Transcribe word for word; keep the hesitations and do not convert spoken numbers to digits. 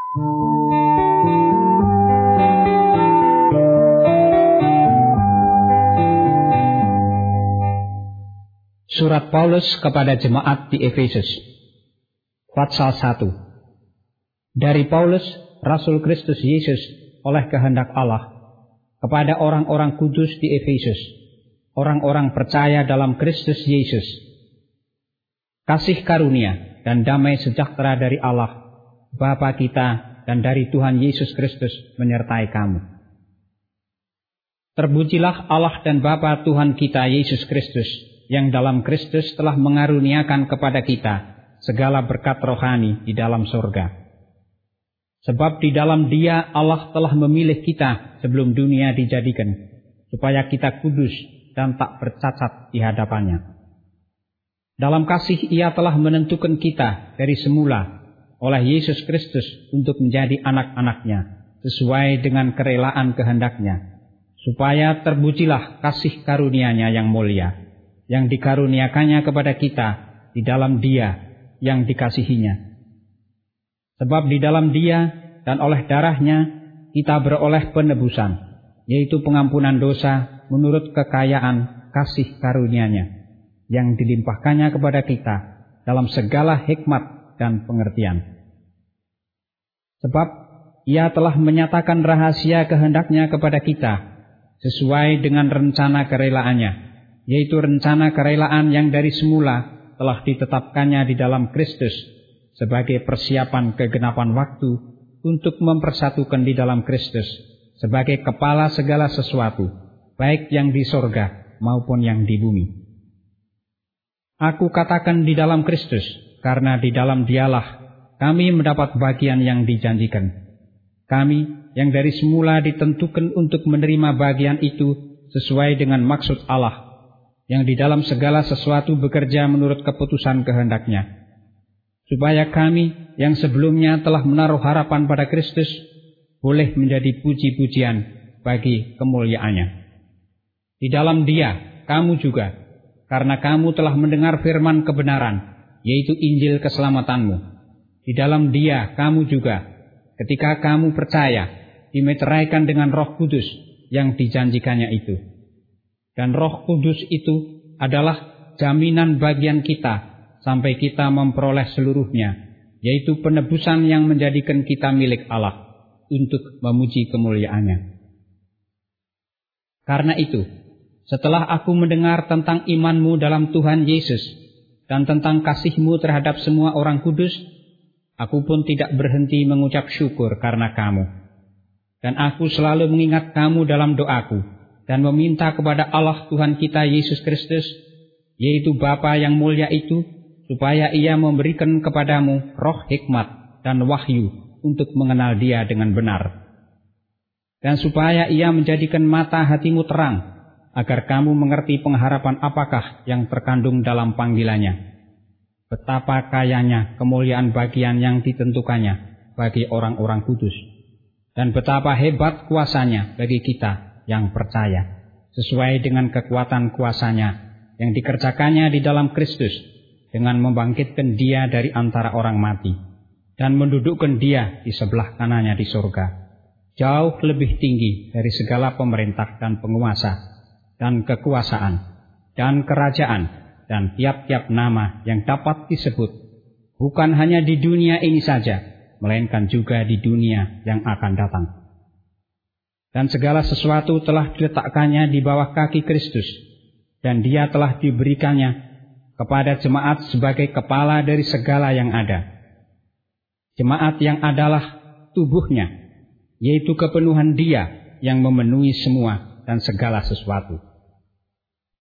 Surat Paulus kepada jemaat di Efesus. Pasal satu. Dari Paulus, Rasul Kristus Yesus oleh kehendak Allah, kepada orang-orang kudus di Efesus, orang-orang percaya dalam Kristus Yesus. Kasih karunia dan damai sejahtera dari Allah, Bapa kita, dan dari Tuhan Yesus Kristus menyertai kamu. Terpujilah Allah dan Bapa Tuhan kita Yesus Kristus, yang dalam Kristus telah mengaruniakan kepada kita segala berkat rohani di dalam surga. Sebab di dalam Dia Allah telah memilih kita sebelum dunia dijadikan, supaya kita kudus dan tak bercacat di hadapannya. Dalam kasih Ia telah menentukan kita dari semula oleh Yesus Kristus untuk menjadi anak-anak-Nya, sesuai dengan kerelaan kehendak-Nya, supaya terpujilah kasih karunia-Nya yang mulia, yang dikaruniakannya kepada kita di dalam Dia yang dikasihinya. Sebab di dalam Dia dan oleh darah-Nya kita beroleh penebusan, yaitu pengampunan dosa menurut kekayaan kasih karunia-Nya, yang dilimpahkannya kepada kita dalam segala hikmat dan pengertian. Sebab Ia telah menyatakan rahasia kehendak-Nya kepada kita, sesuai dengan rencana kerelaan-Nya, yaitu rencana kerelaan yang dari semula telah ditetapkannya di dalam Kristus sebagai persiapan kegenapan waktu untuk mempersatukan di dalam Kristus sebagai kepala segala sesuatu, baik yang di sorga maupun yang di bumi. Aku katakan di dalam Kristus, karena di dalam Dialah kami mendapat bagian yang dijanjikan. Kami yang dari semula ditentukan untuk menerima bagian itu sesuai dengan maksud Allah, yang di dalam segala sesuatu bekerja menurut keputusan kehendak-Nya, supaya kami yang sebelumnya telah menaruh harapan pada Kristus boleh menjadi puji-pujian bagi kemuliaan-Nya. Di dalam Dia kamu juga, karena kamu telah mendengar firman kebenaran, yaitu Injil keselamatanmu. Di dalam Dia kamu juga, ketika kamu percaya, dimeteraikan dengan Roh Kudus yang dijanjikannya itu. Dan Roh Kudus itu adalah jaminan bagian kita sampai kita memperoleh seluruhnya, yaitu penebusan yang menjadikan kita milik Allah untuk memuji kemuliaan-Nya. Karena itu, setelah aku mendengar tentang imanmu dalam Tuhan Yesus dan tentang kasihmu terhadap semua orang kudus, aku pun tidak berhenti mengucap syukur karena kamu. Dan aku selalu mengingat kamu dalam doaku, dan meminta kepada Allah Tuhan kita Yesus Kristus, yaitu Bapa yang mulia itu, supaya Ia memberikan kepadamu roh hikmat dan wahyu untuk mengenal Dia dengan benar. Dan supaya Ia menjadikan mata hatimu terang, agar kamu mengerti pengharapan apakah yang terkandung dalam panggilannya, betapa kayanya kemuliaan bagian yang ditentukannya bagi orang-orang kudus, dan betapa hebat kuasanya bagi kita yang percaya, sesuai dengan kekuatan kuasanya yang dikerjakannya di dalam Kristus, dengan membangkitkan Dia dari antara orang mati, dan mendudukkan Dia di sebelah kanannya di surga, jauh lebih tinggi dari segala pemerintah dan penguasa, dan kekuasaan, dan kerajaan, dan tiap-tiap nama yang dapat disebut, bukan hanya di dunia ini saja, melainkan juga di dunia yang akan datang. Dan segala sesuatu telah diletakkannya di bawah kaki Kristus, dan Dia telah diberikannya kepada jemaat sebagai kepala dari segala yang ada. Jemaat yang adalah tubuhnya, yaitu kepenuhan Dia yang memenuhi semua dan segala sesuatu.